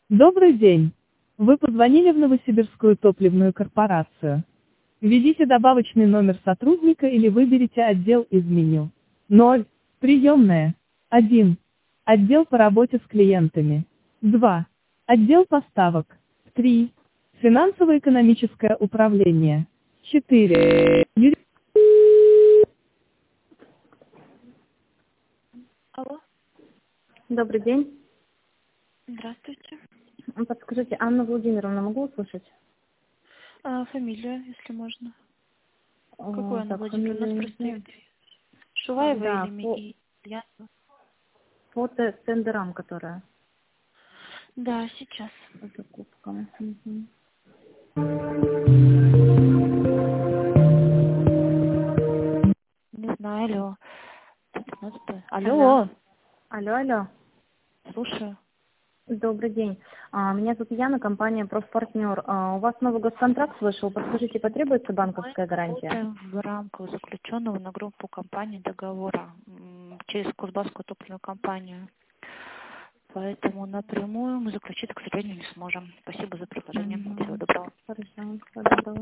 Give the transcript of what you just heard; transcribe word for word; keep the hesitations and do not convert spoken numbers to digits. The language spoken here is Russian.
Добрый день. Вы позвонили в Новосибирскую топливную корпорацию. Введите добавочный номер сотрудника или выберите отдел из меню. ноль. Приемная. один. Отдел по работе с клиентами. два. Отдел поставок. три. Финансово-экономическое управление. четыре. Юри- Алло, Добрый день. здравствуйте. М, Подскажите, Анна Владимировна, могу услышать? А, фамилия, если можно. Какую О, Анна так, Владимировна? У нас фамилию не просто знаю. есть две. Шуваева Да, или по, Ми- Ильясова? по тендерам, которая Да, сейчас. по закупкам. Мгм. Не знаю, алло. пятнадцатое. Алло. Алло, Алло, алло. слушаю. Добрый день. А, Меня зовут Яна, компания «Профпартнер». А, У вас новый госконтракт вышел. Подскажите, потребуется Мы банковская гарантия? работаем в рамках заключенного на группу компаний договора м, через Кузбасскую топливную компанию. Поэтому напрямую мы заключить, к сожалению, не сможем. Спасибо за предложение. Мгм. Всего доброго. Хорошо. Всего доброго.